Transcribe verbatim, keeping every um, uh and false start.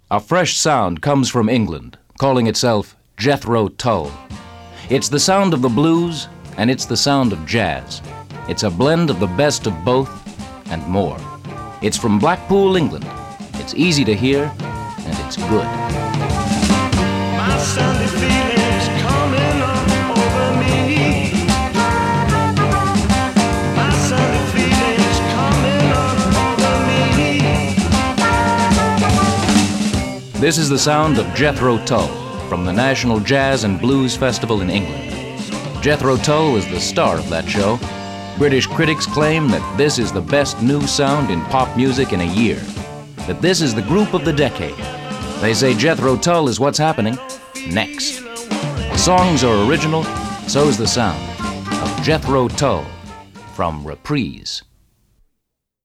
A fresh sound comes from England, calling itself Jethro Tull. It's the sound of the blues, and it's the sound of jazz. It's a blend of the best of both and more. It's from Blackpool, England. It's easy to hear, and it's good. My Sunday feelings coming up over me. My Sunday feelings coming up over me. This is the sound of Jethro Tull from the National Jazz and Blues Festival in England. Jethro Tull was the star of that show. British critics claim that this is the best new sound in pop music in a year, that this is the group of the decade. They say Jethro Tull is what's happening next. The songs are original, so's the sound of Jethro Tull from Reprise.